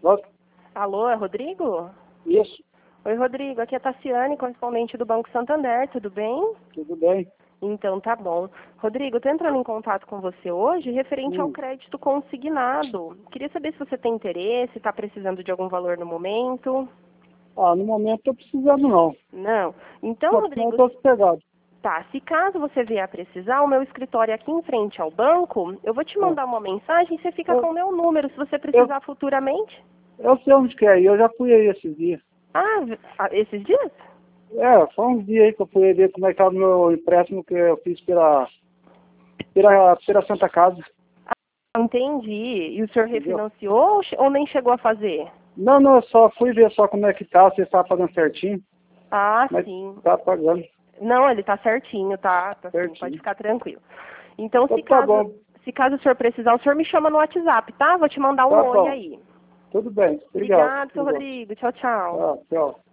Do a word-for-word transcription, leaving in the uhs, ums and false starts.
Nossa, Alô, é Rodrigo? isso, Oi, Rodrigo. Aqui é a Tassiane, correspondente do Banco Santander. Tudo bem? tudo bem? Então, tá bom. Rodrigo, estou entrando em contato com você hoje referente ao Hum. crédito consignado. Queria saber se você tem interesse, está precisando de algum valor no momento. Ah, no momento estou precisando não. Não? Então, Só que não Rodrigo, estou sossegado. tá. Se caso você vier a precisar, o meu escritório é aqui em frente ao banco, eu vou te Ah, mandar uma mensagem e você fica Eu, com o meu número, se você eu, precisar futuramente. eu sei onde que é, e eu já fui aí esses dias. Ah, v- ah, esses dias? É, foi uns dias aí que eu fui ver como é que estava o meu empréstimo que eu fiz pela, pela, pela Santa Casa, Ah, entendi. E o senhor entendeu? refinanciou ou che- ou nem chegou a fazer? Não, não, eu só fui ver só como é que tá, se está pagando certinho, Ah, mas sim. tá pagando Não, ele tá certinho, tá? Tá sim, pode certinho. ficar tranquilo. Então, Então se tá caso, bom, se caso o senhor precisar, o senhor me chama no WhatsApp, tá? Vou te mandar um tá oi bom. aí. Tudo bem, obrigado. Obrigado, seu Obrigado. Rodrigo. Tchau, tchau. Tchau, tchau.